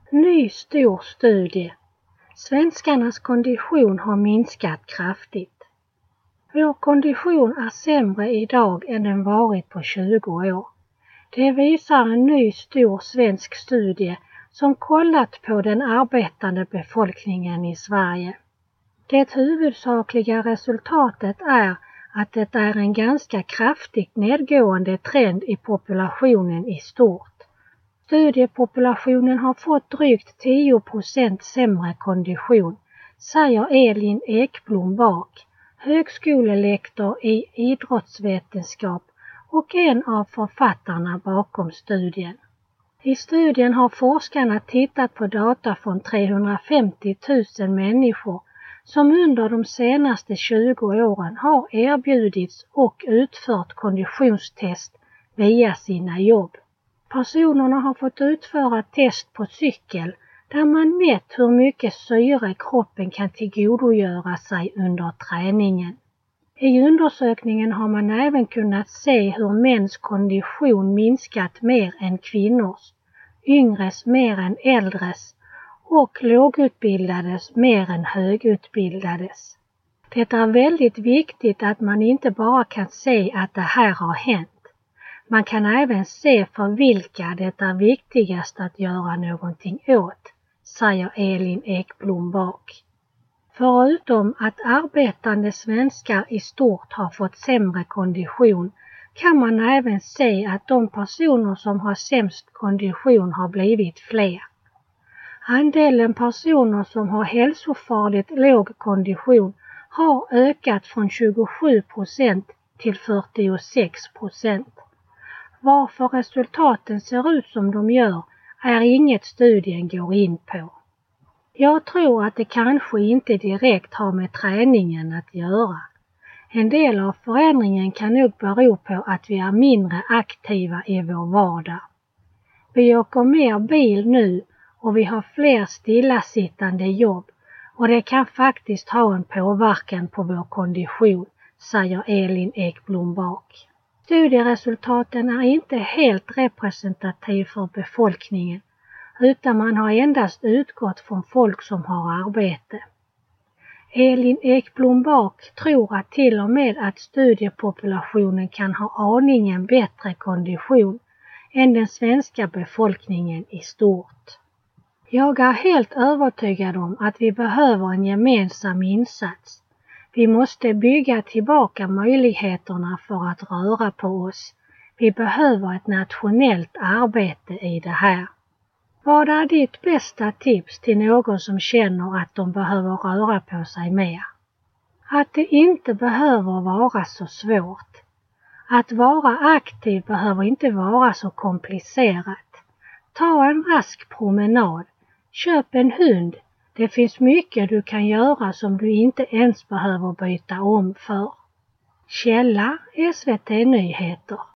Ny stor studie. Svenskarnas kondition har minskat kraftigt. Vår kondition är sämre idag än den varit på 20 år. Det visar en ny stor svensk studie som kollat på den arbetande befolkningen i Sverige. Det huvudsakliga resultatet är att det är en ganska kraftigt nedgående trend i populationen i stort. Studiepopulationen har fått drygt 10% sämre kondition, säger Elin Ekblom Bak, högskolelektor i idrottsvetenskap och en av författarna bakom studien. I studien har forskarna tittat på data från 350 000 människor som under de senaste 20 åren har erbjudits och utfört konditionstest via sina jobb. Personerna har fått utföra test på cykel där man mätt hur mycket syre kroppen kan tillgodogöra sig under träningen. I undersökningen har man även kunnat se hur mäns kondition minskat mer än kvinnors, yngres mer än äldres och lågutbildades mer än högutbildades. Det är väldigt viktigt att man inte bara kan se att det här har hänt. Man kan även se för vilka det är viktigast att göra någonting åt, säger Elin Ekblom Bak. Förutom att arbetande svenskar i stort har fått sämre kondition kan man även se att de personer som har sämst kondition har blivit fler. Andelen personer som har hälsofarligt låg kondition har ökat från 27% till 46%. Varför resultaten ser ut som de gör är inget studien går in på. Jag tror att det kanske inte direkt har med träningen att göra. En del av förändringen kan nog bero på att vi är mindre aktiva i vår vardag. Vi åker mer bil nu och vi har fler stillasittande jobb och det kan faktiskt ha en påverkan på vår kondition, säger Elin Ekblom Bak. Studieresultaten är inte helt representativ för befolkningen utan man har endast utgått från folk som har arbete. Elin Ekblom Bak tror att till och med att studiepopulationen kan ha aningen bättre kondition än den svenska befolkningen i stort. Jag är helt övertygad om att vi behöver en gemensam insats. Vi måste bygga tillbaka möjligheterna för att röra på oss. Vi behöver ett nationellt arbete i det här. Vad är ditt bästa tips till någon som känner att de behöver röra på sig mer? Att det inte behöver vara så svårt. Att vara aktiv behöver inte vara så komplicerat. Ta en rask promenad. Köp en hund. Det finns mycket du kan göra som du inte ens behöver byta om för. Källa SVT Nyheter.